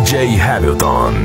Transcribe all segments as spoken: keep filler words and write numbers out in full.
J Hamilton.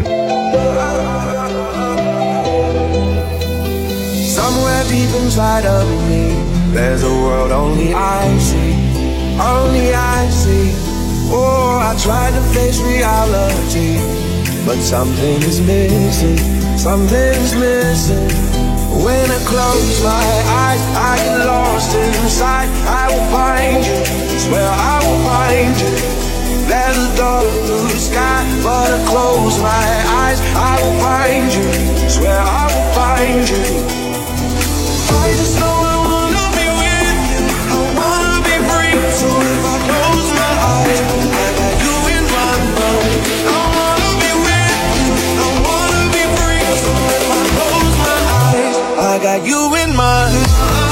Somewhere deep inside of me, there's a world only I see, only I see. Oh, I tried to face reality, but something is missing, something's missing. When I close my eyes, I get lost inside. I will find you, swear I will find you. There's a dark blue sky, but I close my eyes, I will find you, swear I will find you. I just know I wanna be with you, I wanna be free. So if I close my eyes, I got you in my mind. I wanna be with you, I wanna be free. So if I close my eyes, I got you in mind.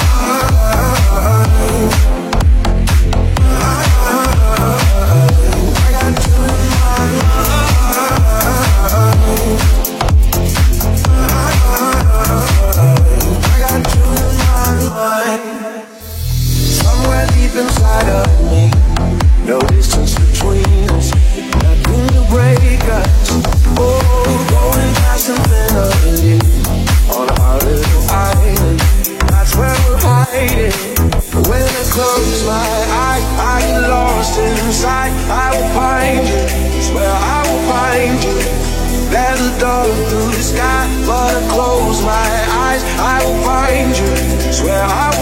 Somewhere deep inside of me, no distance between us, nothing to break us. Oh, going past infinity on our little island, that's where we're hiding. When I close my eyes, I get lost inside. I will find you, swear I will find you. There's a dark blue sky, but I close my eyes, I will find you, swear I will.